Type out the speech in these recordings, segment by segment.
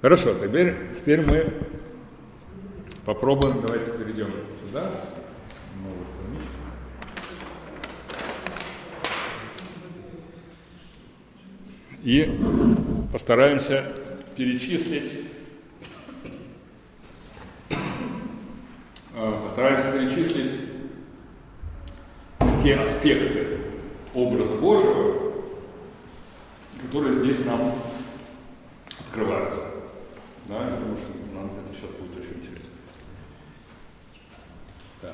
Хорошо, теперь мы попробуем, давайте перейдем сюда. И постараемся перечислить те аспекты образа Божьего, которые здесь нам открываются. Да, я думаю, что нам это сейчас будет очень интересно. Да.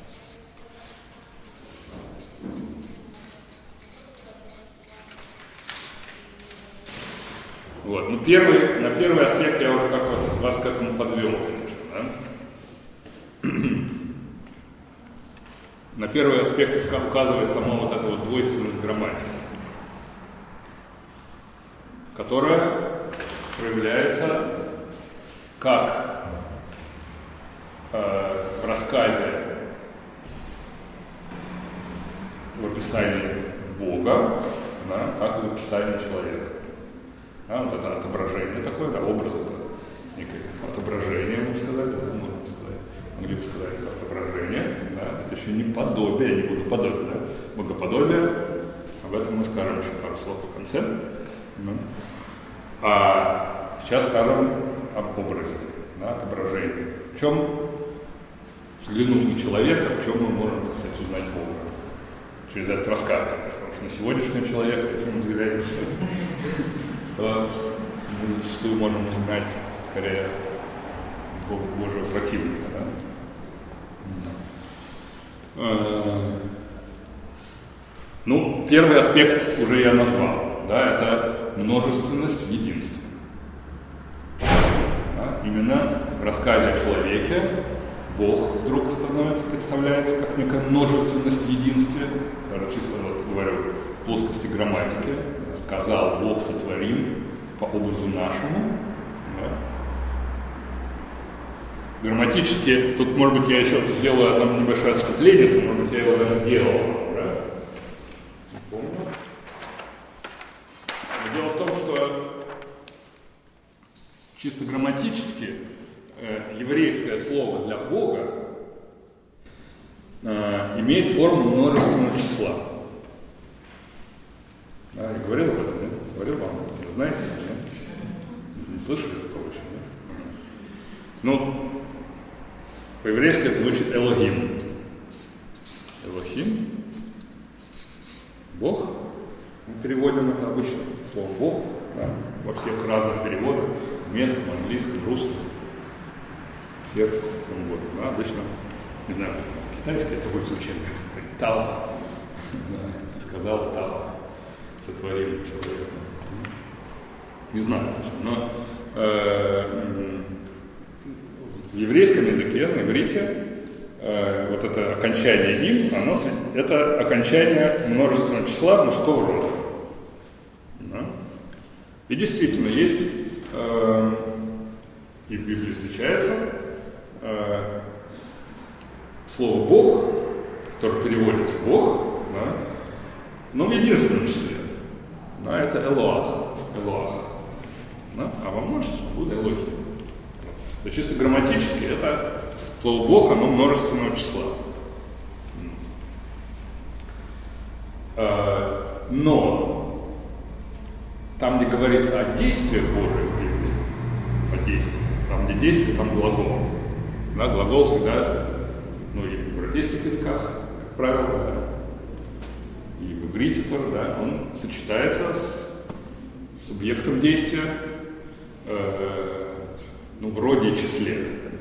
Вот. Ну, на первый аспект я уже как вас к этому подвел, конечно. Да? На первый аспект указывает сама вот эта вот двойственность грамматики, которая проявляется как в рассказе в описании Бога, да, так и в описании человека. Да, вот это отображение такое, да, образ, это некое отображение, могли бы сказать, отображение, да, это еще не подобие, не богоподобие, да, богоподобие, об этом мы скажем еще пару слов в конце, да. А сейчас скажем об образе, да, отображении. В чем, взглянув на человека, в чем мы можем, так сказать, узнать Бога? Через этот рассказ, конечно, потому что на сегодняшнего человека, если мы взглянем, то мы зачастую можем узнать, скорее, Божьего противника. Да? Ну, первый аспект уже я назвал, да, это множественность в единстве. Да? Именно в рассказе о человеке Бог вдруг представляется как некая множественность в единстве, даже чисто вот говорю в плоскости грамматики. Сказал Бог сотворим по образу нашему. Да. Грамматически, тут, может быть, я еще сделаю одно небольшое отступление, может быть, я его даже делал. Да? Не помню. Но дело в том, что чисто грамматически еврейское слово для Бога имеет форму множественного числа. Да, я говорил об этом, нет? Говорил вам, вы знаете, нет? Не слышали такого еще, нет? Ну, по-еврейски это звучит Элохим. Элохим. Бог. Мы переводим это обычно слово Бог, да, во всех разных переводах, в немецком, английском, русском, сербском, каком угодно. Да, обычно, не знаю, китайский это вызвучит. Тау. Сказал Тау. Сотворили человека. Не знаю точно, но в еврейском языке, на иврите, вот это окончание «им», это окончание множественного числа мужского рода. Да? И действительно есть, и в Библии встречается, слово «Бог», тоже переводится «Бог», да? Но в единственном числе. Да, это Элоах. Да? А во множестве будет Элохим. Да, чисто грамматически это слово Бог, оно множественного числа. Но там, где говорится о действиях Божьих в Библии, о действиях, там, где действие, там глагол. Да, глагол всегда, ну и в европейских языках, как правило, да, и в иврите тоже, да, он сочетается с субъектом действия, ну, вроде и числе.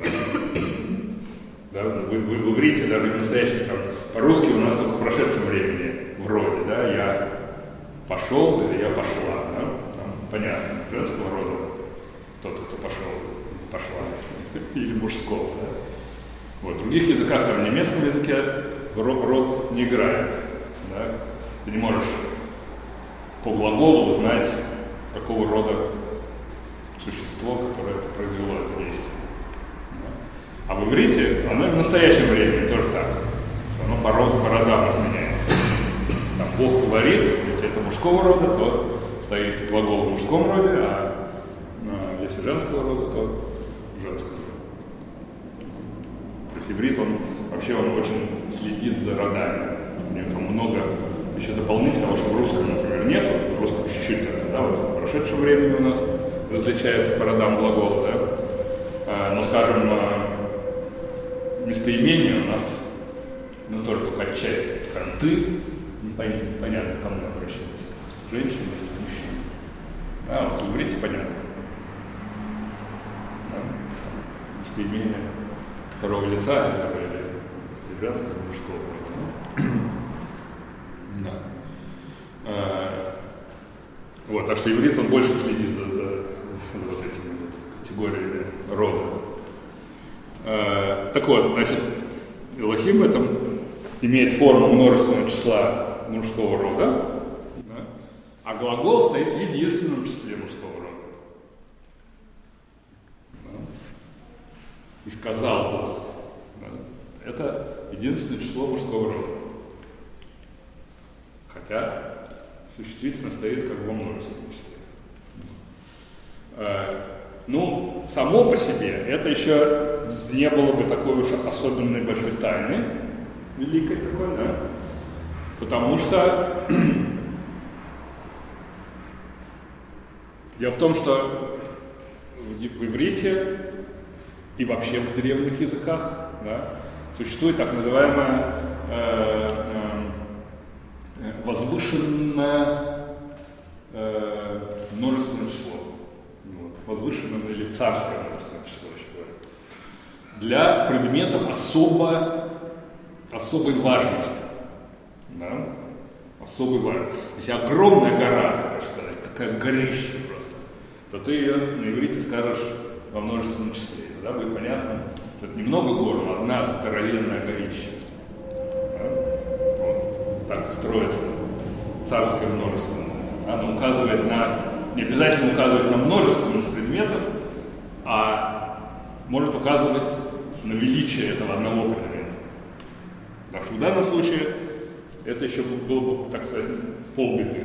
Да? В иврите, даже в настоящем, по-русски у нас только в прошедшем времени вроде, да, я пошел или я пошла, да? Там понятно, женского рода тот, кто пошел, пошла, или мужского, да? Вот. В других языках, в немецком языке род не играет. Да? Ты не можешь по глаголу узнать, какого рода существо, которое это произвело, это действие. Да? А в иврите оно и в настоящем времени тоже так. Оно по родам изменяется. Там Бог говорит, если это мужского рода, то стоит глагол в мужском роде, а если женского рода, то женского рода. То есть иврит, он вообще очень следит за родами. У него там много еще дополнительно того, что в русском, например, нету. В русском чуть-чуть это, да, вот в прошедшем времени у нас различается по родам глагола, да. Но, скажем, местоимение у нас, ну, только отчасти. Скажем, ты, непонятно, к кому обращаться. Женщина или мужчина. А, вот в иврите понятно. Да? Местоимение второго лица или женского, или мужского. Да. Вот, так что иврит, он больше следит за вот этими вот категориями рода. Так вот, значит, Элохим в этом имеет форму множественного числа мужского рода, да? А глагол стоит в единственном числе мужского рода. Да? И сказал Бог. Да? Это единственное число мужского рода. Хотя существительно стоит как во множественном числе. Ну, само по себе это еще не было бы такой уж особенной большой тайны, великой такой, да? Потому что дело в том, что в иврите и вообще в древних языках, да, существует так называемое возвышенное множественное число. Вот. Возвышенное или царское множественное число, еще говорят. Для предметов особой важности. Да? Особой важности. Если огромная гора, такая горище просто, то ты ее на иврите скажешь во множественном числе. И тогда будет понятно, что это немного гор, но одна здоровенная горище. Да? Вот. Так строится царское множество. Оно указывает не обязательно указывает на множественность предметов, а может указывать на величие этого одного предмета. Так что в данном случае это еще было бы, так сказать, полбеды.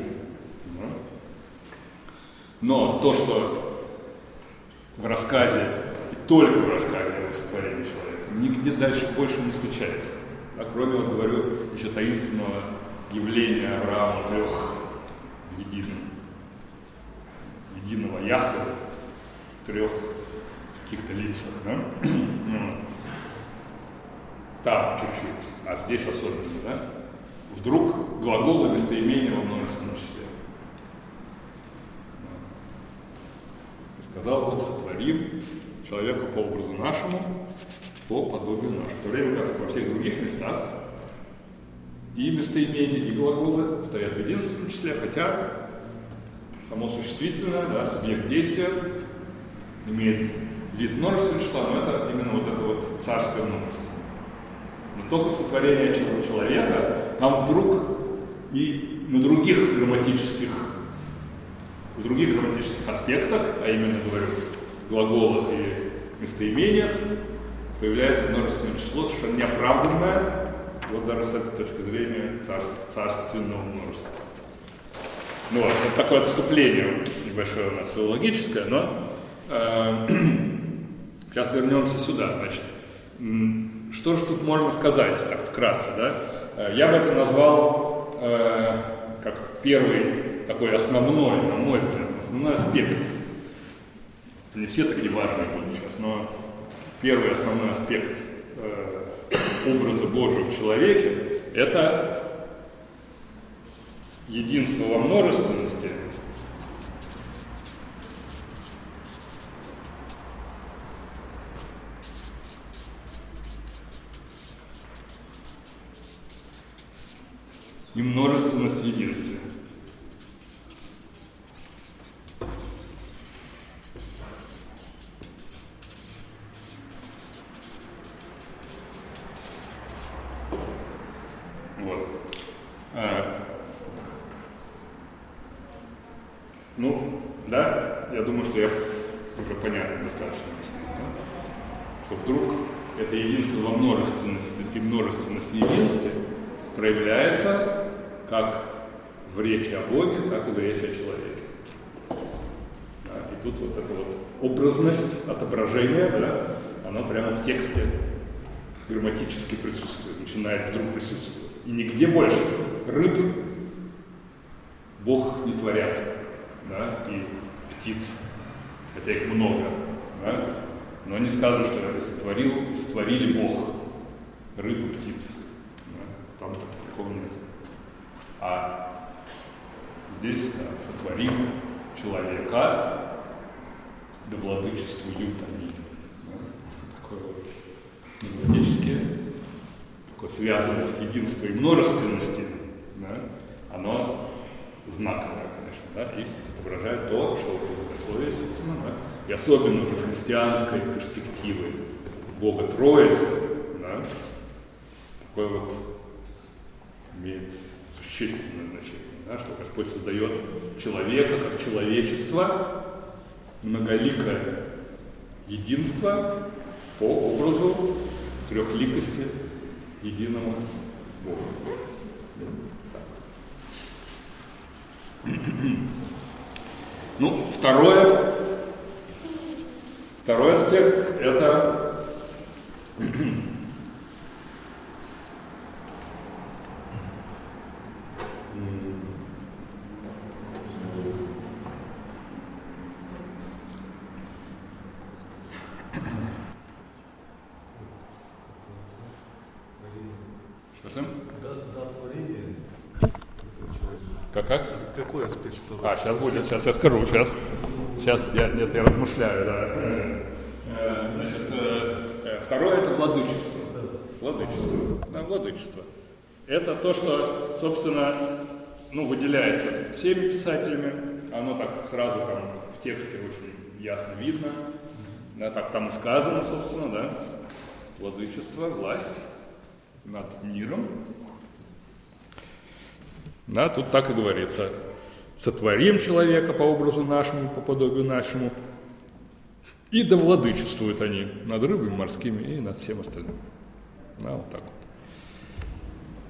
Но то, что в рассказе, и только в рассказе о сотворении человека, нигде дальше больше не встречается. А кроме, вот говорю, еще таинственного явления Авраама трех единого Яхве в трех каких-то лицах. Да? Там чуть-чуть, а здесь особенно. Да? Вдруг глагол и местоимение во множественном числе. И сказал Бог: сотворим человека по образу нашему, по подобию нашему. В то время как во всех других местах и местоимения, и глаголы стоят в единственном числе, хотя само существительное, да, субъект действия, имеет вид множественного числа, но это именно вот это вот царское множество. Но только в сотворении человека там вдруг и в других грамматических аспектах, а именно, говорю, глаголах и местоимениях, появляется множественное число, совершенно неоправданное, вот даже с этой точки зрения царственного множества. Ну вот, это такое отступление небольшое у нас филологическое, но сейчас вернемся сюда. Значит, что же тут можно сказать, так вкратце, да? Я бы это назвал как первый такой основной, на мой взгляд, основной аспект. Не все такие важные будут сейчас, но первый основной аспект образа Божьего в человеке – это единство во множественности и множественность в единстве. Вот. Ну, да, я думаю, что я уже понятно достаточно объяснил, да? Что вдруг это единство во множественности и множественность в единстве проявляется как в речи о Боге, так и в речи о человеке. Да? И тут вот это вот образность, отображение, да, оно прямо в тексте грамматически присутствует, начинает вдруг присутствовать. И нигде больше рыб Бог не творят, да, и птиц, хотя их много, да, но не сказано, что это сотворили Бог рыб и птиц. Да, там такого нет. А здесь сотворил человека, да владычествуют они. Такое вот грамматическое, такое связанность единства и множественности, да, оно знаковое, конечно, да, и отображает то, что в богословии, естественно, да, и особенно из христианской перспективы Бога Троицы, да, такое вот имеет существенное значение, да, что Господь создает человека как человечество, многоликое единство по образу трехликости единого Бога. Ну, второй аспект – это Какой аспект? Сейчас я скажу, сейчас я размышляю, да. Значит, второе – это владычество. Владычество. Это то, что, собственно, выделяется всеми писателями, оно так сразу там в тексте очень ясно видно, да, так там и сказано, собственно, да, владычество, власть над миром. Да, тут так и говорится. Сотворим человека по образу нашему, по подобию нашему, и да владычествуют они над рыбами морскими и над всем остальным. Да, вот так вот.